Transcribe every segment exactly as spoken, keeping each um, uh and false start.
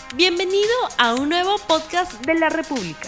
Bienvenido a un nuevo podcast de la República.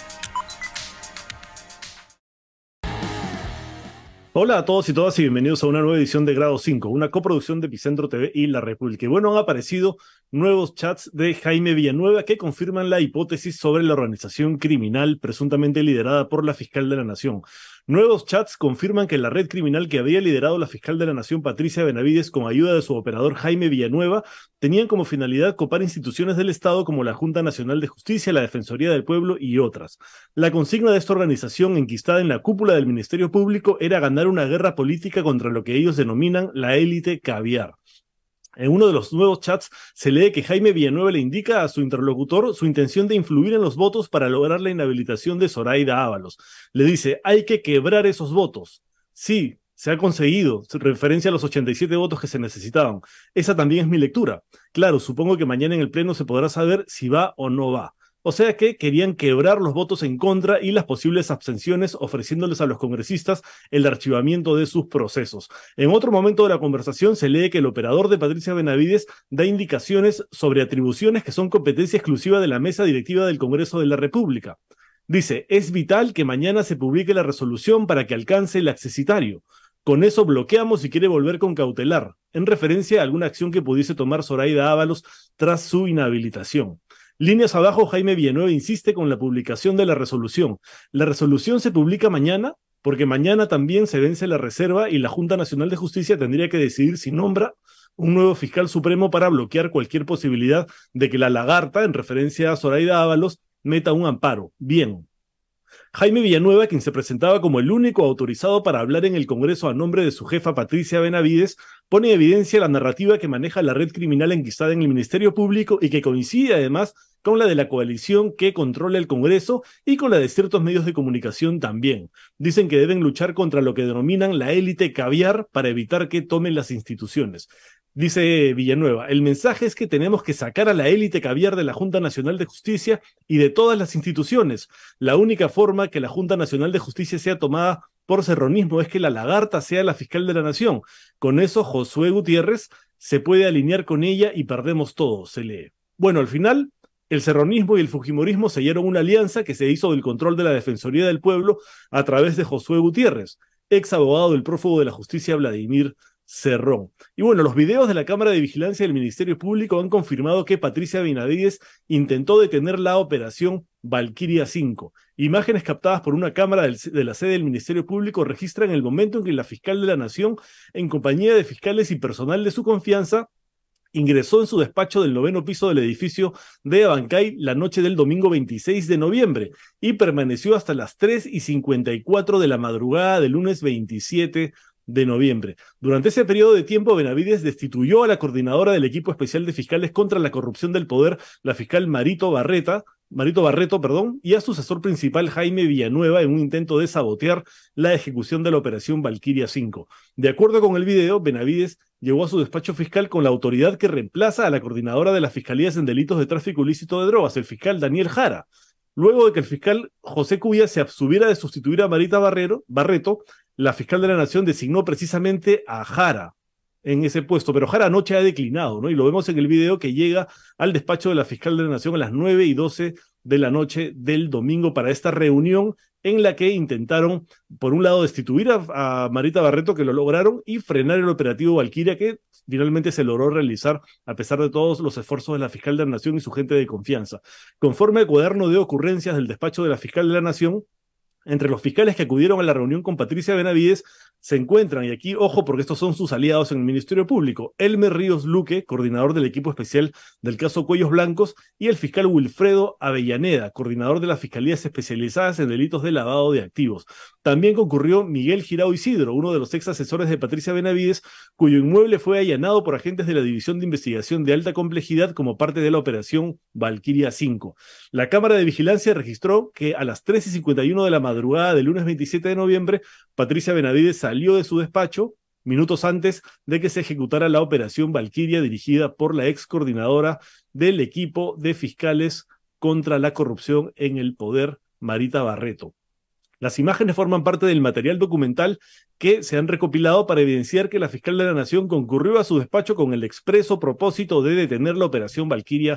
Hola a todos y todas y bienvenidos a una nueva edición de Grado cinco, una coproducción de Epicentro T V y La República. Y bueno, han aparecido nuevos chats de Jaime Villanueva que confirman la hipótesis sobre la organización criminal presuntamente liderada por la fiscal de la Nación. Nuevos chats confirman que la red criminal que había liderado la fiscal de la Nación, Patricia Benavides, con ayuda de su operador Jaime Villanueva, tenían como finalidad copar instituciones del Estado como la Junta Nacional de Justicia, la Defensoría del Pueblo y otras. La consigna de esta organización, enquistada en la cúpula del Ministerio Público, era ganar una guerra política contra lo que ellos denominan la élite caviar. En uno de los nuevos chats se lee que Jaime Villanueva le indica a su interlocutor su intención de influir en los votos para lograr la inhabilitación de Zoraida Ábalos. Le dice, hay que quebrar esos votos. Sí, se ha conseguido, referencia a los ochenta y siete votos que se necesitaban. Esa también es mi lectura. Claro, supongo que mañana en el Pleno se podrá saber si va o no va. O sea que querían quebrar los votos en contra y las posibles abstenciones, ofreciéndoles a los congresistas el archivamiento de sus procesos. En otro momento de la conversación se lee que el operador de Patricia Benavides da indicaciones sobre atribuciones que son competencia exclusiva de la mesa directiva del Congreso de la República. Dice, es vital que mañana se publique la resolución para que alcance el accesitario. Con eso bloqueamos si quiere volver con cautelar, en referencia a alguna acción que pudiese tomar Zoraida Ábalos tras su inhabilitación. Líneas abajo, Jaime Villanueva insiste con la publicación de la resolución. La resolución se publica mañana, porque mañana también se vence la reserva y la Junta Nacional de Justicia tendría que decidir si nombra un nuevo fiscal supremo para bloquear cualquier posibilidad de que la lagarta, en referencia a Zoraida Ábalos, meta un amparo. Bien. Jaime Villanueva, quien se presentaba como el único autorizado para hablar en el Congreso a nombre de su jefa Patricia Benavides, pone en evidencia la narrativa que maneja la red criminal enquistada en el Ministerio Público y que coincide además con la de la coalición que controla el Congreso y con la de ciertos medios de comunicación también. Dicen que deben luchar contra lo que denominan la élite caviar para evitar que tomen las instituciones. Dice Villanueva, el mensaje es que tenemos que sacar a la élite caviar de la Junta Nacional de Justicia y de todas las instituciones. La única forma que la Junta Nacional de Justicia sea tomada por serronismo es que la lagarta sea la fiscal de la Nación. Con eso Josué Gutiérrez se puede alinear con ella y perdemos todo, se lee. Bueno, al final, el serronismo y el fujimorismo sellaron una alianza que se hizo del control de la Defensoría del Pueblo a través de Josué Gutiérrez, ex abogado del prófugo de la justicia Vladimir Cerrón. Y bueno, los videos de la Cámara de Vigilancia del Ministerio Público han confirmado que Patricia Benavides intentó detener la operación Valquiria cinco. Imágenes captadas por una cámara del, de la sede del Ministerio Público registran el momento en que la fiscal de la Nación, en compañía de fiscales y personal de su confianza, ingresó en su despacho del noveno piso del edificio de Abancay la noche del domingo veintiséis de noviembre y permaneció hasta las tres y cincuenta y cuatro de la madrugada del lunes veintisiete de noviembre. Durante ese periodo de tiempo, Benavides destituyó a la coordinadora del equipo especial de fiscales contra la corrupción del poder, la fiscal Marito Barreta, Marito Barreto, perdón, y a su asesor principal Jaime Villanueva en un intento de sabotear la ejecución de la operación Valquiria cinco. De acuerdo con el video, Benavides llegó a su despacho fiscal con la autoridad que reemplaza a la coordinadora de las fiscalías en delitos de tráfico ilícito de drogas, el fiscal Daniel Jara. Luego de que el fiscal José Cuya se abstuviera de sustituir a Marita Barrero, Barreto, la fiscal de la Nación designó precisamente a Jara en ese puesto, pero Jara anoche ha declinado, ¿no? Y lo vemos en el video que llega al despacho de la fiscal de la Nación a las nueve y doce de la noche del domingo para esta reunión en la que intentaron, por un lado, destituir a, a Marita Barreto, que lo lograron, y frenar el operativo Valquiria, que finalmente se logró realizar a pesar de todos los esfuerzos de la fiscal de la Nación y su gente de confianza. Conforme al cuaderno de ocurrencias del despacho de la fiscal de la Nación, entre los fiscales que acudieron a la reunión con Patricia Benavides se encuentran, y aquí, ojo, porque estos son sus aliados en el Ministerio Público, Elmer Ríos Luque, coordinador del equipo especial del caso Cuellos Blancos, y el fiscal Wilfredo Avellaneda, coordinador de las fiscalías especializadas en delitos de lavado de activos. También concurrió Miguel Girao Isidro, uno de los ex asesores de Patricia Benavides, cuyo inmueble fue allanado por agentes de la División de Investigación de Alta Complejidad como parte de la operación Valquiria cinco. La Cámara de Vigilancia registró que a las tres y cincuenta y uno de la madrugada del lunes veintisiete de noviembre, Patricia Benavides salió de su despacho minutos antes de que se ejecutara la operación Valquiria dirigida por la ex coordinadora del equipo de fiscales contra la corrupción en el poder, Marita Barreto. Las imágenes forman parte del material documental que se han recopilado para evidenciar que la fiscal de la Nación concurrió a su despacho con el expreso propósito de detener la operación Valquiria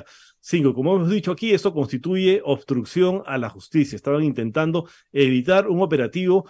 cinco. Como hemos dicho aquí, eso constituye obstrucción a la justicia. Estaban intentando evitar un operativo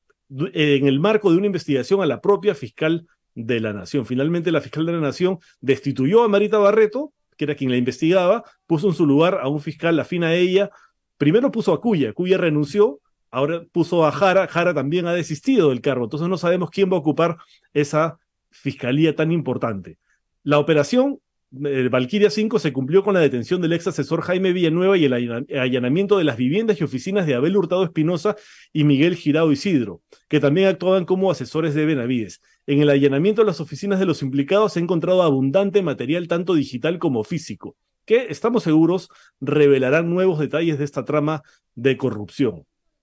en el marco de una investigación a la propia fiscal de la Nación. Finalmente, la fiscal de la Nación destituyó a Marita Barreto, que era quien la investigaba, puso en su lugar a un fiscal afín a ella. Primero puso a Cuya, Cuya renunció, ahora puso a Jara, Jara también ha desistido del cargo, entonces no sabemos quién va a ocupar esa fiscalía tan importante. La operación eh, Valquiria cinco se cumplió con la detención del ex asesor Jaime Villanueva y el allanamiento de las viviendas y oficinas de Abel Hurtado Espinosa y Miguel Girao Isidro, que también actuaban como asesores de Benavides. En el allanamiento de las oficinas de los implicados se ha encontrado abundante material tanto digital como físico, que estamos seguros revelarán nuevos detalles de esta trama de corrupción.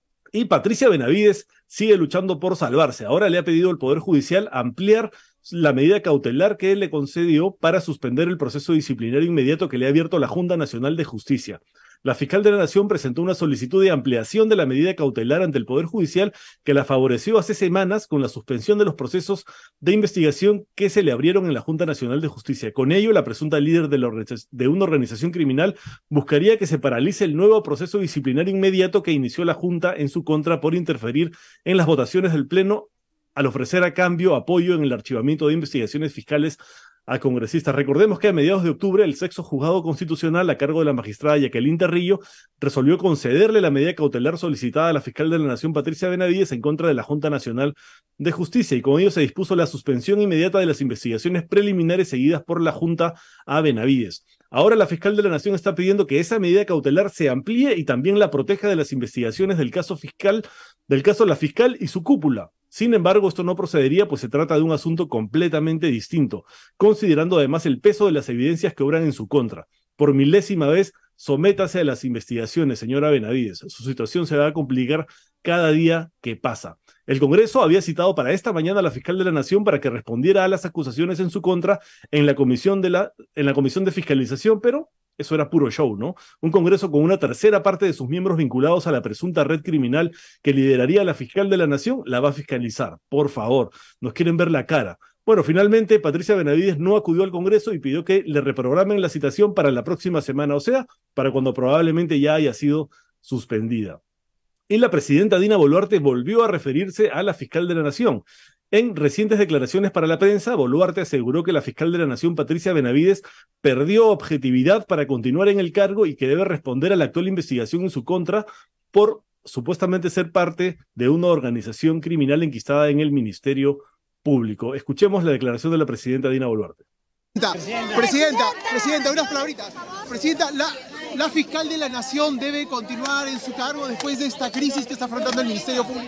Y Patricia Benavides sigue luchando por salvarse. Ahora le ha pedido al Poder Judicial ampliar la medida cautelar que él le concedió para suspender el proceso disciplinario inmediato que le ha abierto la Junta Nacional de Justicia. La fiscal de la Nación presentó una solicitud de ampliación de la medida cautelar ante el Poder Judicial que la favoreció hace semanas con la suspensión de los procesos de investigación que se le abrieron en la Junta Nacional de Justicia. Con ello, la presunta líder de, la de una organización criminal buscaría que se paralice el nuevo proceso disciplinario inmediato que inició la Junta en su contra por interferir en las votaciones del Pleno al ofrecer a cambio apoyo en el archivamiento de investigaciones fiscales a congresistas. Recordemos que a mediados de octubre el sexto juzgado constitucional a cargo de la magistrada Jacqueline Terrillo resolvió concederle la medida cautelar solicitada a la fiscal de la Nación Patricia Benavides en contra de la Junta Nacional de Justicia, y con ello se dispuso la suspensión inmediata de las investigaciones preliminares seguidas por la Junta a Benavides. Ahora la fiscal de la Nación está pidiendo que esa medida cautelar se amplíe y también la proteja de las investigaciones del caso fiscal, del caso de la fiscal y su cúpula. Sin embargo, esto no procedería, pues se trata de un asunto completamente distinto, considerando además el peso de las evidencias que obran en su contra. Por milésima vez, sométase a las investigaciones, señora Benavides. Su situación se va a complicar cada día que pasa. El Congreso había citado para esta mañana a la fiscal de la Nación para que respondiera a las acusaciones en su contra en la comisión de, la, en la comisión de fiscalización, pero eso era puro show, ¿no? Un Congreso con una tercera parte de sus miembros vinculados a la presunta red criminal que lideraría la fiscal de la Nación, la va a fiscalizar. Por favor, nos quieren ver la cara. Bueno, finalmente Patricia Benavides no acudió al Congreso y pidió que le reprogramen la citación para la próxima semana, o sea, para cuando probablemente ya haya sido suspendida. Y la presidenta Dina Boluarte volvió a referirse a la fiscal de la Nación. En recientes declaraciones para la prensa, Boluarte aseguró que la fiscal de la Nación, Patricia Benavides, perdió objetividad para continuar en el cargo y que debe responder a la actual investigación en su contra por supuestamente ser parte de una organización criminal enquistada en el Ministerio Público. Escuchemos la declaración de la presidenta Dina Boluarte. Presidenta, presidenta, presidenta, unas palabritas. Presidenta, la, la fiscal de la Nación debe continuar en su cargo después de esta crisis que está afrontando el Ministerio Público.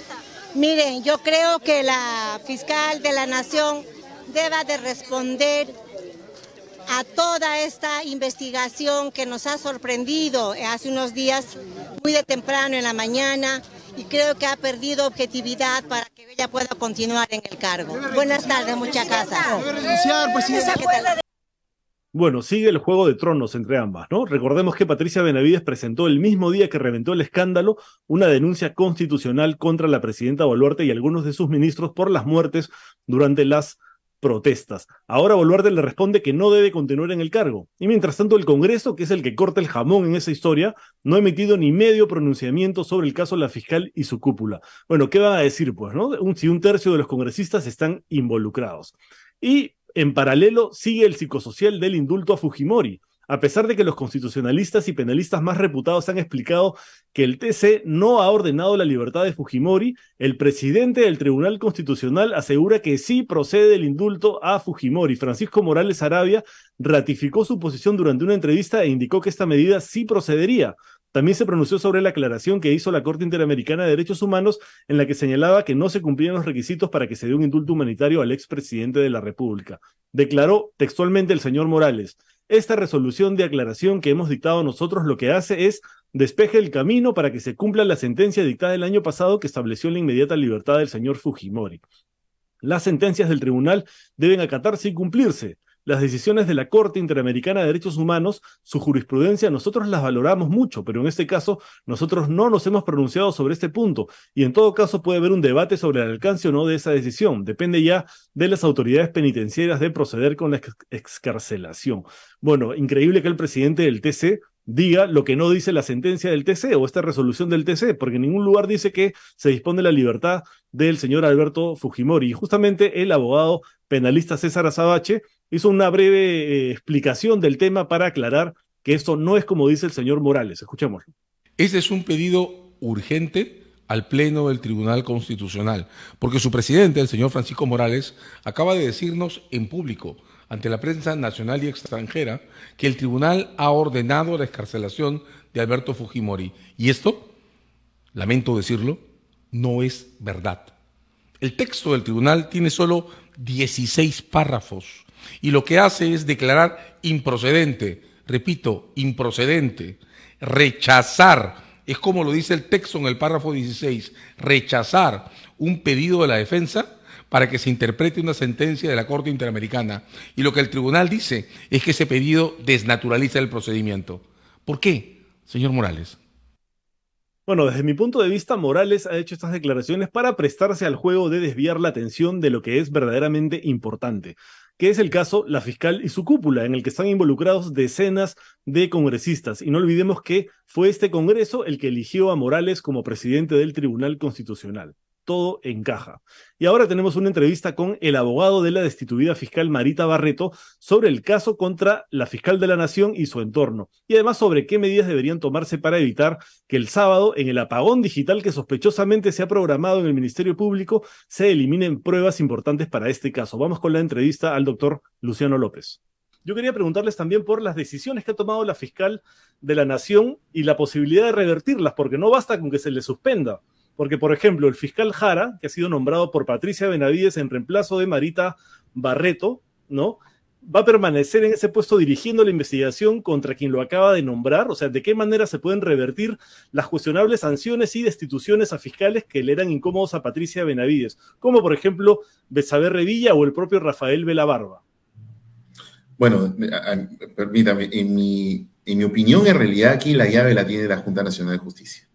Miren, yo creo que la fiscal de la Nación deba de responder a toda esta investigación que nos ha sorprendido hace unos días, muy de temprano en la mañana, y creo que ha perdido objetividad para que ella pueda continuar en el cargo. Buenas tardes, muchas casas. Debe renunciar, presidenta. Bueno, sigue el juego de tronos entre ambas, ¿no? Recordemos que Patricia Benavides presentó el mismo día que reventó el escándalo una denuncia constitucional contra la presidenta Boluarte y algunos de sus ministros por las muertes durante las protestas. Ahora Boluarte le responde que no debe continuar en el cargo. Y mientras tanto el Congreso, que es el que corta el jamón en esa historia, no ha emitido ni medio pronunciamiento sobre el caso de la fiscal y su cúpula. Bueno, ¿qué van a decir, pues, no? Un, si un tercio de los congresistas están involucrados. Y en paralelo, sigue el psicosocial del indulto a Fujimori. A pesar de que los constitucionalistas y penalistas más reputados han explicado que el T C no ha ordenado la libertad de Fujimori, el presidente del Tribunal Constitucional asegura que sí procede el indulto a Fujimori. Francisco Morales Arabia ratificó su posición durante una entrevista e indicó que esta medida sí procedería. También se pronunció sobre la aclaración que hizo la Corte Interamericana de Derechos Humanos en la que señalaba que no se cumplían los requisitos para que se dé un indulto humanitario al expresidente de la República. Declaró textualmente el señor Morales: esta resolución de aclaración que hemos dictado nosotros lo que hace es despeje el camino para que se cumpla la sentencia dictada el año pasado que estableció la inmediata libertad del señor Fujimori. Las sentencias del tribunal deben acatarse y cumplirse. las decisiones de la Corte Interamericana de Derechos Humanos, su jurisprudencia, nosotros las valoramos mucho, pero en este caso nosotros no nos hemos pronunciado sobre este punto, y en todo caso puede haber un debate sobre el alcance o no de esa decisión. Depende ya de las autoridades penitenciarias de proceder con la ex excarcelación. Bueno, increíble que el presidente del T C diga lo que no dice la sentencia del T C o esta resolución del T C, porque en ningún lugar dice que se dispone la libertad del señor Alberto Fujimori. Y justamente el abogado penalista César Azabache hizo una breve eh, explicación del tema para aclarar que esto no es como dice el señor Morales. Escuchémoslo. Este es un pedido urgente al Pleno del Tribunal Constitucional, porque su presidente, el señor Francisco Morales, acaba de decirnos en público, ante la prensa nacional y extranjera, que el tribunal ha ordenado la excarcelación de Alberto Fujimori. Y esto, lamento decirlo, no es verdad. El texto del tribunal tiene solo dieciséis párrafos y lo que hace es declarar improcedente, repito, improcedente, rechazar, es como lo dice el texto en el párrafo dieciséis, rechazar un pedido de la defensa para que se interprete una sentencia de la Corte Interamericana. Y lo que el tribunal dice es que ese pedido desnaturaliza el procedimiento. ¿Por qué, señor Morales? Bueno, desde mi punto de vista, Morales ha hecho estas declaraciones para prestarse al juego de desviar la atención de lo que es verdaderamente importante, que es el caso La Fiscal y su cúpula, en el que están involucrados decenas de congresistas. Y no olvidemos que fue este Congreso el que eligió a Morales como presidente del Tribunal Constitucional. Todo encaja. Y ahora tenemos una entrevista con el abogado de la destituida fiscal Marita Barreto sobre el caso contra la fiscal de la Nación y su entorno, y además sobre qué medidas deberían tomarse para evitar que el sábado, en el apagón digital que sospechosamente se ha programado en el Ministerio Público, se eliminen pruebas importantes para este caso. Vamos con la entrevista al doctor Luciano López. Yo quería preguntarles también por las decisiones que ha tomado la fiscal de la Nación y la posibilidad de revertirlas, porque no basta con que se le suspenda. Porque, por ejemplo, el fiscal Jara, que ha sido nombrado por Patricia Benavides en reemplazo de Marita Barreto, ¿no?, va a permanecer en ese puesto dirigiendo la investigación contra quien lo acaba de nombrar. O sea, ¿de qué manera se pueden revertir las cuestionables sanciones y destituciones a fiscales que le eran incómodos a Patricia Benavides? Como, por ejemplo, Betsabe Revilla o el propio Rafael Velabarba. Bueno, permítame, en mi, en mi opinión, en realidad aquí la llave la tiene la Junta Nacional de Justicia.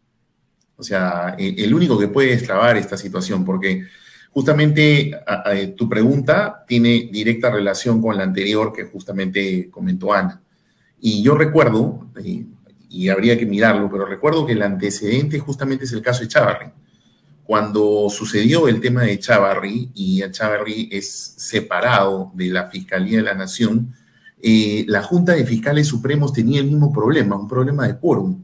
O sea, el único que puede destrabar esta situación, porque justamente a, a, tu pregunta tiene directa relación con la anterior que justamente comentó Ana. Y yo recuerdo, y, y habría que mirarlo, pero recuerdo que el antecedente justamente es el caso de Chávarri. Cuando sucedió el tema de Chávarri, y Chávarri es separado de la Fiscalía de la Nación, eh, la Junta de Fiscales Supremos tenía el mismo problema, un problema de quórum.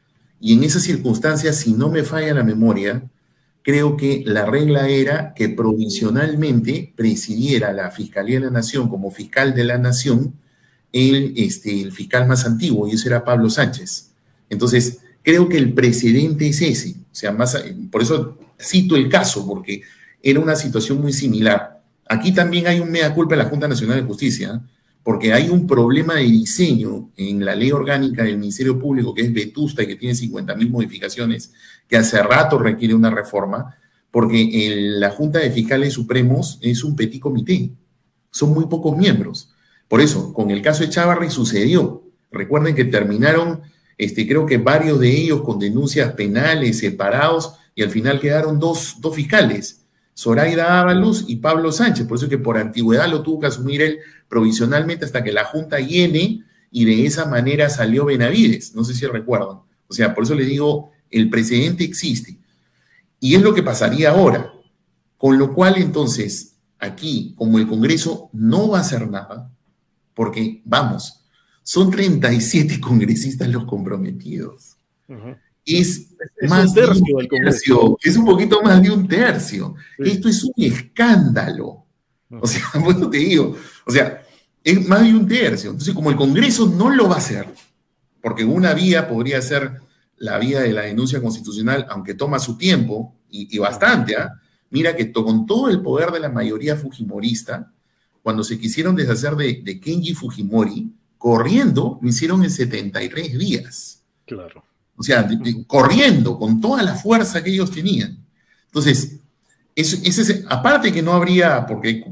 Y en esas circunstancias, si no me falla la memoria, creo que la regla era que provisionalmente presidiera la Fiscalía de la Nación como fiscal de la Nación el, este, el fiscal más antiguo, y ese era Pablo Sánchez. Entonces, creo que el precedente es ese. O sea, más, por eso cito el caso, porque era una situación muy similar. Aquí también hay un mea culpa de la Junta Nacional de Justicia, porque hay un problema de diseño en la ley orgánica del Ministerio Público que es vetusta y que tiene cincuenta mil modificaciones, que hace rato requiere una reforma, porque el, la Junta de Fiscales Supremos es un petit comité, son muy pocos miembros. Por eso, con el caso de Chávarri sucedió. Recuerden que terminaron, este, creo que varios de ellos con denuncias penales separados, y al final quedaron dos, dos fiscales, Zoraida Ábalos y Pablo Sánchez. Por eso es que por antigüedad lo tuvo que asumir él provisionalmente hasta que la Junta llene, y de esa manera salió Benavides. No sé si recuerdan. O sea, por eso les digo, el precedente existe. Y es lo que pasaría ahora. Con lo cual, entonces, aquí, como el Congreso no va a hacer nada, porque, vamos, son treinta y siete congresistas los comprometidos. Uh-huh. Es, es más un tercio, de un tercio, es un poquito más de un tercio. Sí. Esto es un escándalo. O sea, por eso te digo, o sea, es más de un tercio. Entonces, como el Congreso no lo va a hacer, porque una vía podría ser la vía de la denuncia constitucional, aunque toma su tiempo, y, y bastante, ¿eh? Mira que to, con todo el poder de la mayoría fujimorista, cuando se quisieron deshacer de, de Kenji Fujimori, corriendo, lo hicieron en setenta y tres días. Claro. O sea, de, de, corriendo con toda la fuerza que ellos tenían. Entonces, eso, ese, aparte que no habría, porque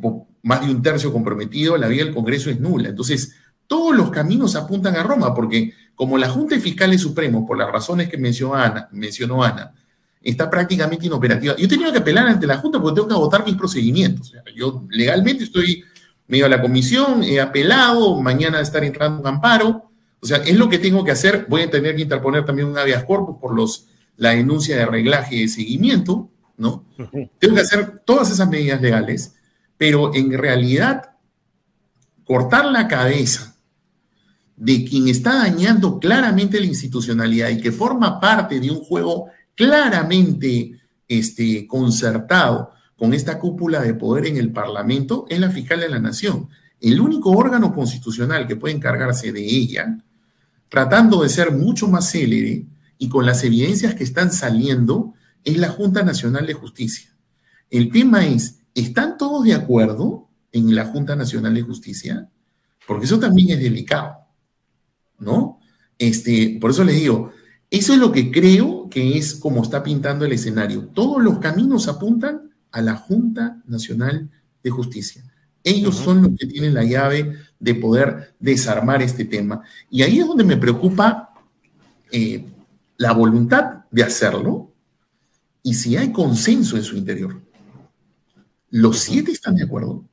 más de un tercio comprometido, la vía del Congreso es nula. Entonces, todos los caminos apuntan a Roma, porque como la Junta de Fiscales Supremos, por las razones que mencionó Ana, mencionó Ana, está prácticamente inoperativa. Yo he tenido que apelar ante la Junta porque tengo que agotar mis procedimientos. O sea, yo legalmente estoy medio a la comisión, he apelado, mañana estar entrando un amparo. O sea, es lo que tengo que hacer. Voy a tener que interponer también un habeas corpus por los, la denuncia de reglaje y de seguimiento, ¿no? Uh-huh. Tengo que hacer todas esas medidas legales, pero en realidad cortar la cabeza de quien está dañando claramente la institucionalidad y que forma parte de un juego claramente este, concertado con esta cúpula de poder en el Parlamento es la fiscal de la Nación. El único órgano constitucional que puede encargarse de ella, tratando de ser mucho más célere y con las evidencias que están saliendo, es la Junta Nacional de Justicia. El tema es, ¿están todos de acuerdo en la Junta Nacional de Justicia? Porque eso también es delicado, ¿no? Este, por eso les digo, eso es lo que creo que es como está pintando el escenario. Todos los caminos apuntan a la Junta Nacional de Justicia. Ellos uh-huh. son los que tienen la llave de poder desarmar este tema. Y ahí es donde me preocupa eh, la voluntad de hacerlo y si hay consenso en su interior. ¿Los siete están de acuerdo?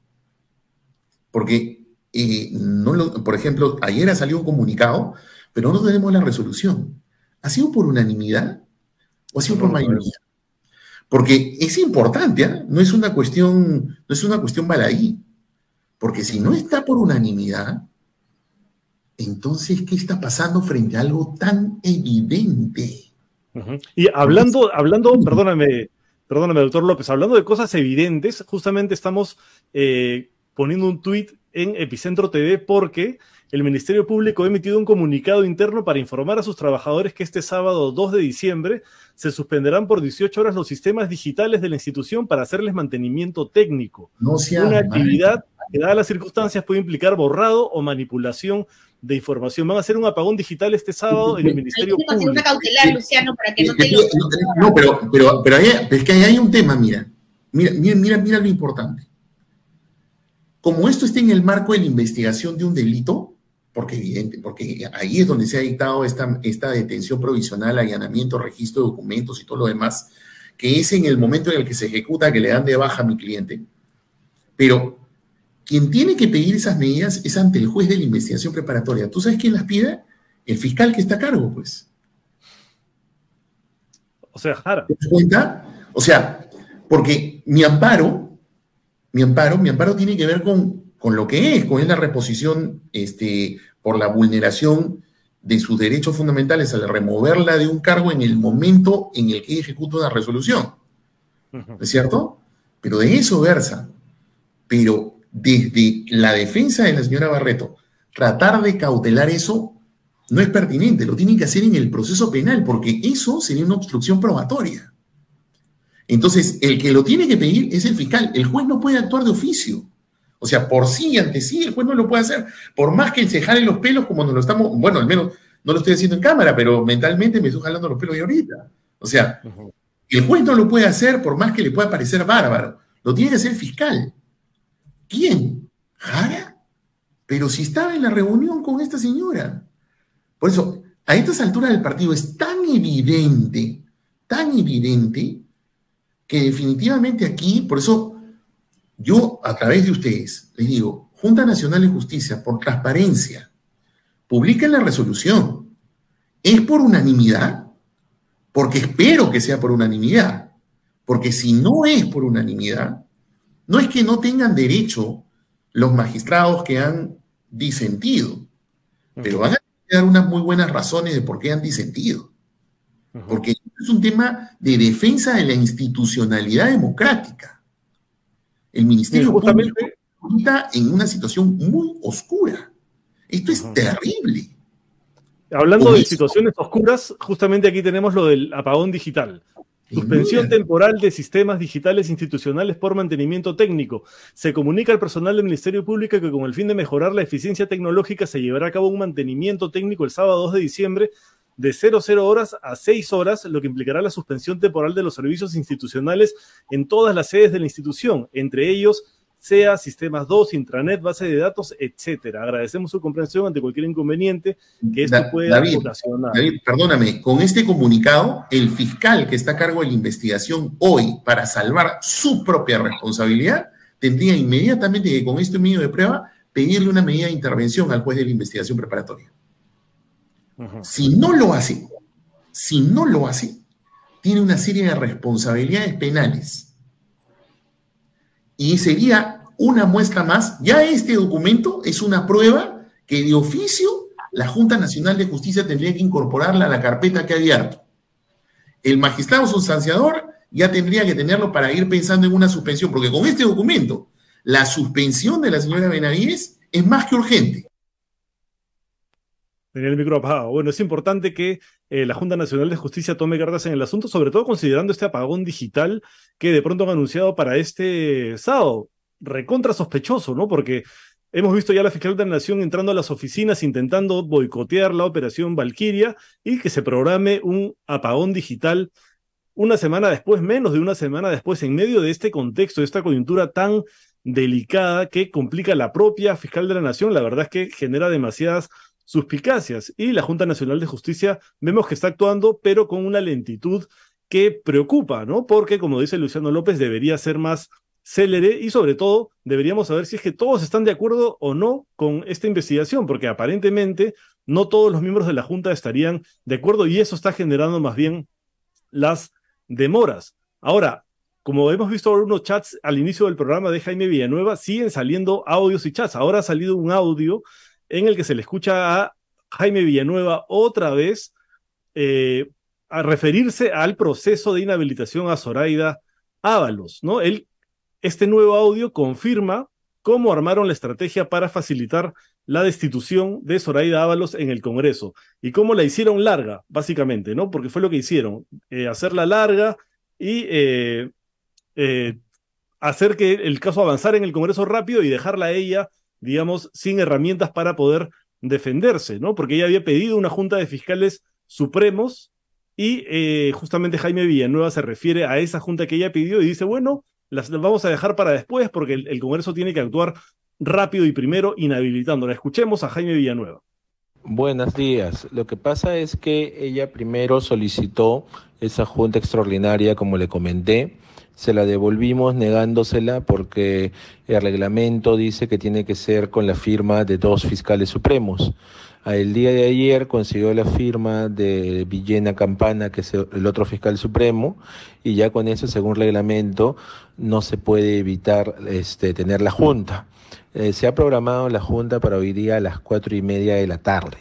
Porque, eh, no lo, por ejemplo, ayer ha salido un comunicado, pero no tenemos la resolución. ¿Ha sido por unanimidad o ha sido por mayoría? Porque es importante, ¿eh? no es una cuestión, no es una cuestión baladí. Porque si no está por unanimidad, entonces, ¿qué está pasando frente a algo tan evidente? Uh-huh. Y hablando, hablando, perdóname, perdóname, doctor López, hablando de cosas evidentes, justamente estamos eh, poniendo un tuit en Epicentro T V porque el Ministerio Público ha emitido un comunicado interno para informar a sus trabajadores que este sábado dos de diciembre se suspenderán por dieciocho horas los sistemas digitales de la institución para hacerles mantenimiento técnico. No sea Una actividad que, dadas las circunstancias, puede implicar borrado o manipulación de información. Van a hacer un apagón digital este sábado en el Ministerio Hay Público. una cautelar, Luciano, para que no te lo... No, pero, pero, pero, hay, pero es que ahí hay un tema, mira. Mira, mira, mira, mira lo importante. Como esto está en el marco de la investigación de un delito, porque evidente, porque ahí es donde se ha dictado esta, esta detención provisional, allanamiento, registro de documentos y todo lo demás, que es en el momento en el que se ejecuta que le dan de baja a mi cliente. Pero quien tiene que pedir esas medidas es ante el juez de la investigación preparatoria. ¿Tú sabes quién las pide? El fiscal que está a cargo, pues. O sea, Jara. ¿Te das cuenta? O sea, porque mi amparo, mi amparo, mi amparo tiene que ver con, con lo que es, con la reposición este, por la vulneración de sus derechos fundamentales al removerla de un cargo en el momento en el que ejecuta una resolución. ¿No es cierto? Pero de eso versa. Pero desde la defensa de la señora Barreto, tratar de cautelar eso no es pertinente, lo tienen que hacer en el proceso penal, porque eso sería una obstrucción probatoria. Entonces, el que lo tiene que pedir es el fiscal. El juez no puede actuar de oficio. O sea, por sí y ante sí, el juez no lo puede hacer. Por más que él se jale los pelos, como nos lo estamos, bueno, al menos no lo estoy haciendo en cámara, pero mentalmente me estoy jalando los pelos de ahorita. O sea, uh-huh. el juez no lo puede hacer por más que le pueda parecer bárbaro. Lo tiene que hacer el fiscal. ¿Quién? ¿Jara? Pero si estaba en la reunión con esta señora. Por eso, a estas alturas del partido es tan evidente, tan evidente, que definitivamente aquí, por eso yo a través de ustedes les digo, Junta Nacional de Justicia, por transparencia, publiquen la resolución. ¿Es por unanimidad? Porque espero que sea por unanimidad. Porque si no es por unanimidad, no es que no tengan derecho los magistrados que han disentido, pero van a dar unas muy buenas razones de por qué han disentido. Porque es un tema de defensa de la institucionalidad democrática. El Ministerio Público está en una situación muy oscura. Esto es terrible. Hablando Con de eso, situaciones oscuras, justamente aquí tenemos lo del apagón digital. Suspensión temporal de sistemas digitales institucionales por mantenimiento técnico. Se comunica al personal del Ministerio Público que con el fin de mejorar la eficiencia tecnológica se llevará a cabo un mantenimiento técnico el sábado dos de diciembre de cero horas a seis horas, lo que implicará la suspensión temporal de los servicios institucionales en todas las sedes de la institución, entre ellos sea sistemas dos, intranet, base de datos, etcétera. Agradecemos su comprensión ante cualquier inconveniente que esto Da, pueda David, ocasionar. David, perdóname, con este comunicado, el fiscal que está a cargo de la investigación hoy, para salvar su propia responsabilidad, tendría inmediatamente que con este medio de prueba pedirle una medida de intervención al juez de la investigación preparatoria. Uh-huh. Si no lo hace, si no lo hace, tiene una serie de responsabilidades penales. Y sería una muestra más. Ya este documento es una prueba que de oficio la Junta Nacional de Justicia tendría que incorporarla a la carpeta que ha abierto. El magistrado sustanciador ya tendría que tenerlo para ir pensando en una suspensión, porque con este documento la suspensión de la señora Benavides es más que urgente. Tenía el micro apagado. Bueno, es importante que eh, la Junta Nacional de Justicia tome cartas en el asunto, sobre todo considerando este apagón digital que de pronto han anunciado para este sábado. Recontra sospechoso, ¿no? Porque hemos visto ya a la fiscal de la Nación entrando a las oficinas intentando boicotear la operación Valquiria y que se programe un apagón digital una semana después, menos de una semana después, en medio de este contexto, de esta coyuntura tan delicada que complica la propia fiscal de la Nación. La verdad es que genera demasiadas suspicacias, y la Junta Nacional de Justicia vemos que está actuando, pero con una lentitud que preocupa, ¿no? Porque, como dice Luciano López, debería ser más célere y, sobre todo, deberíamos saber si es que todos están de acuerdo o no con esta investigación, porque aparentemente no todos los miembros de la Junta estarían de acuerdo, y eso está generando más bien las demoras. Ahora, como hemos visto algunos chats al inicio del programa de Jaime Villanueva, siguen saliendo audios y chats. Ahora ha salido un audio en el que se le escucha a Jaime Villanueva otra vez eh, a referirse al proceso de inhabilitación a Zoraida Ábalos, ¿no? Él, este nuevo audio confirma cómo armaron la estrategia para facilitar la destitución de Zoraida Ábalos en el Congreso y cómo la hicieron larga, básicamente, ¿no? Porque fue lo que hicieron, eh, hacerla larga y eh, eh, hacer que el caso avanzara en el Congreso rápido y dejarla a ella, digamos, sin herramientas para poder defenderse, ¿no? Porque ella había pedido una junta de fiscales supremos y eh, justamente Jaime Villanueva se refiere a esa junta que ella pidió y dice, bueno, las vamos a dejar para después porque el, el Congreso tiene que actuar rápido y primero inhabilitándola. Escuchemos a Jaime Villanueva. Buenos días. Lo que pasa es que ella primero solicitó esa junta extraordinaria, como le comenté. Se la devolvimos negándosela porque el reglamento dice que tiene que ser con la firma de dos fiscales supremos. El día de ayer consiguió la firma de Villena Campana, que es el otro fiscal supremo, y ya con eso, según reglamento, no se puede evitar este, tener la junta. Eh, se ha programado la junta para hoy día a las cuatro y media de la tarde.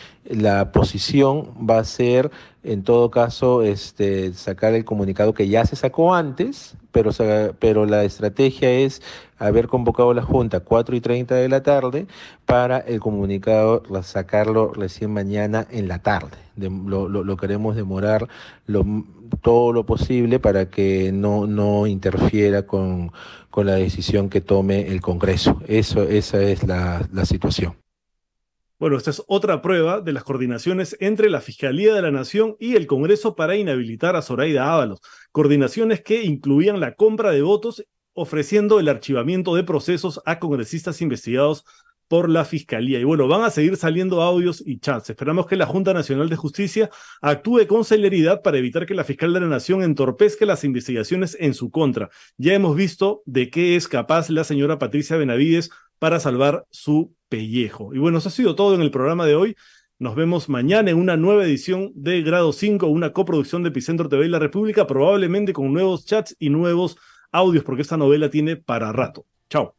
La posición va a ser, en todo caso, este, sacar el comunicado que ya se sacó antes, pero, pero la estrategia es haber convocado la Junta a cuatro y treinta de la tarde para el comunicado sacarlo recién mañana en la tarde. De, lo, lo, lo queremos demorar lo, todo lo posible para que no, no interfiera con, con la decisión que tome el Congreso. Eso, esa es la, la situación. Bueno, esta es otra prueba de las coordinaciones entre la Fiscalía de la Nación y el Congreso para inhabilitar a Zoraida Ábalos. Coordinaciones que incluían la compra de votos, ofreciendo el archivamiento de procesos a congresistas investigados por la Fiscalía. Y bueno, van a seguir saliendo audios y chats. Esperamos que la Junta Nacional de Justicia actúe con celeridad para evitar que la Fiscal de la Nación entorpezca las investigaciones en su contra. Ya hemos visto de qué es capaz la señora Patricia Benavides para salvar su pellejo. Y bueno, eso ha sido todo en el programa de hoy. Nos vemos mañana en una nueva edición de Grado cinco, una coproducción de Epicentro T V y La República, probablemente con nuevos chats y nuevos audios, porque esta novela tiene para rato. Chao.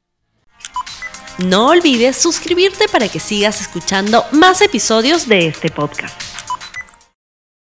No olvides suscribirte para que sigas escuchando más episodios de este podcast.